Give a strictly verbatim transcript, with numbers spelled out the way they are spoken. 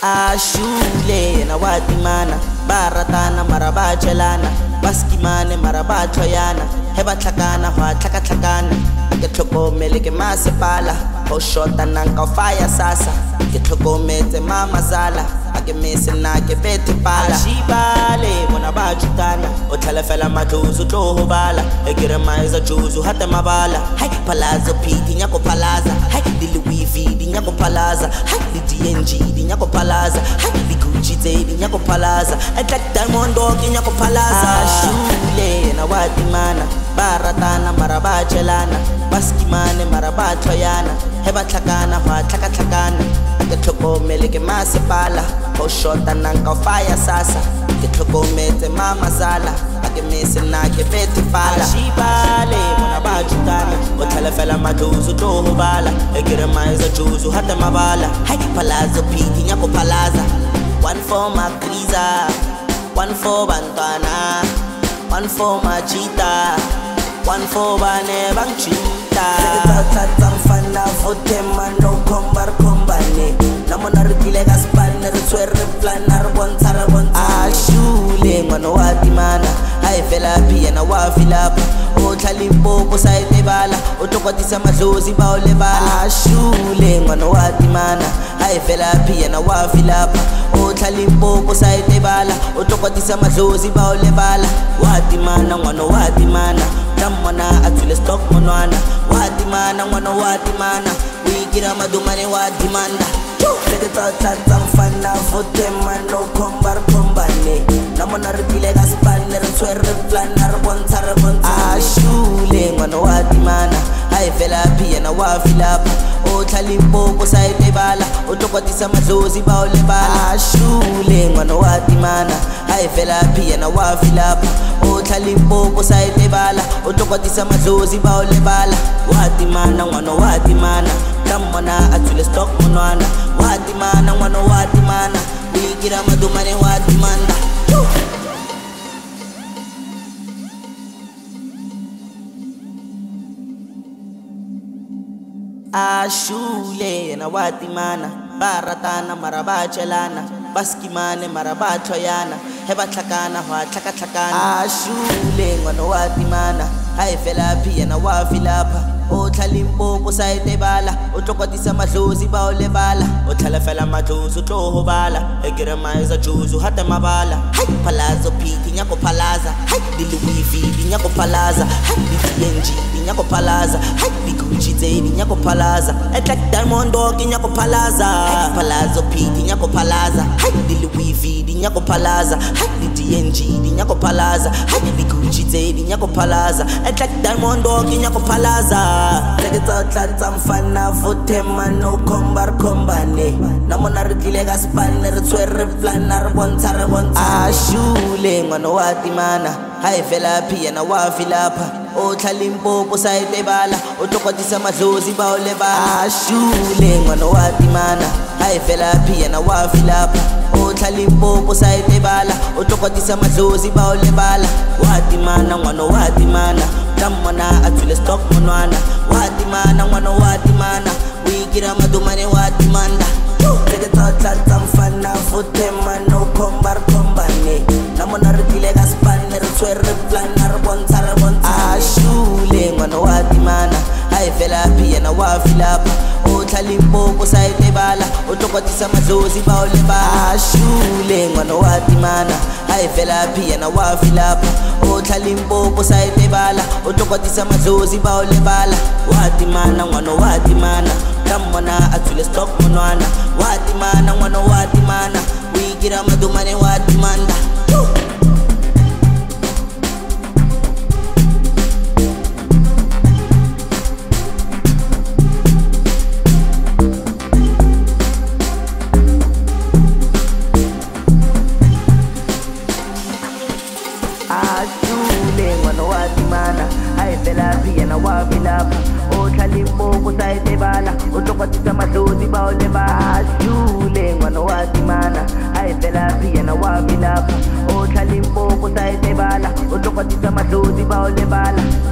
ashule na watimana baratana marabachelana baskimane marabachoyana heba tlhakana hwa tlhakatlhakana ke tlhokomele ke masepala go shota nanka fire sasa ke tlhokometse mama zala ake mise na ke bete pala shibale bona ba jutana o tlhalefela matlozo tlo ho bala e kere maiza juzu hata mabala hai palazzo piti nyako palaza hai di Louis V di nyako palaza hai di D N G di nyako palaza hai di Gucci di nyako palaza attack diamond dog nyako palaza shule na watimana baratana marabachelana baskimane marabachoyana heba tlhakana hwa tlhakatlhakana ke tlhokomele ke masepala go shota nanka fire sasa ke tlhokometse mama zala ake mise na ke bete pala shibale bona ba jutana o tlhalefela matlozo tlo ho bala e kere maiza juzu hata mabala hai palazzo piti nyako palaza one for my kriza one for bantwana one for my cheetah one for bane bang chita tata mfana vote mano kombar kombane namona rikile gaspane re tswere planar bontsara bontsara ashule mano watimana hai fela pia na wafilapa o tlhalimpopo saite bala o tokotisa madlozi ba o lebala ashule mano watimana hai fela pia na wafilapa o tlhalimpopo saite bala o tokotisa madlozi ba o lebala watimana mano watimana Namana atule stock monwana watimana mwana watimana wigira madumane watimanda Lede tata mfana vote mano kombar kombane namona ripile gaspane ritswere planar bontsara bontsara ashule mwana watimana hai fela pia na wafilapa o tlhalimpopo saite bala o tokotisa madlozi ba o lebala ashule mwana watimana hai fela pia na wafilapa o tlhalimpopo saite bala o tokotisa madlozi ba o lebala watimana mwana watimana namona atule stock monwana watimana mwana watimana wigira madumane watimanda ashule na watimana baratana marabachelana baskimane marabachoyana heba tlhakana hwa tlhakatlhakana ashule mwana watimana hai fela pia na wafilapa o tlhalimpopo saite bala o tokotisa madlozi ba o lebala o tlhalefela matlozo tlo ho bala e kere maiza juzu hata mabala hai palazzo piti nyako palaza hai di Louis V di nyako palaza hai di D N G di nyako palaza hai di Gucci di nyako palaza attack diamond dog nyako palaza hai palazzo piti nyako palaza hai di Louis V di nyako palaza hai di D N G di nyako palaza hai di Gucci di nyako palaza attack diamond dog nyako palaza Lede tata mfana vote mano kombar kombane namona rikile gaspane ritswere planar bontsara bontsara ashule mwana watimana hai fela pia na wafilapa o tlhalimpopo saite bala o tokotisa madlozi ba o lebala ashule mwana watimana hai fela pia na wafilapa o tlhalimpopo saite bala o tokotisa madlozi ba o lebala watimana mwana watimana namona atule stock monwana watimana mwana watimana wigira madumane watimanda Lede tata mfana vote mano kombar kombane namona rikile gaspane ritswere planar bontsara bontsara ashule mwana watimana hai fela pia na wafilapa o tlhalimpopo saite bala o tokotisa madlozi ba o lebala ashule mwana watimana hai fela pia na wafilapa o tlhalimpopo saite bala o tokotisa madlozi ba o lebala watimana mwana watimana namona atule stock monwana watimana mwana watimana wigira madumane watimanda ashule mwana watimana hai fela pia na wafilapa o tlhalimpopo saite bala o tokotisa madlozi ba o lebala ashule mwana watimana hai fela pia na wafilapa o tlhalimpopo saite bala o tokotisa madlozi ba o lebala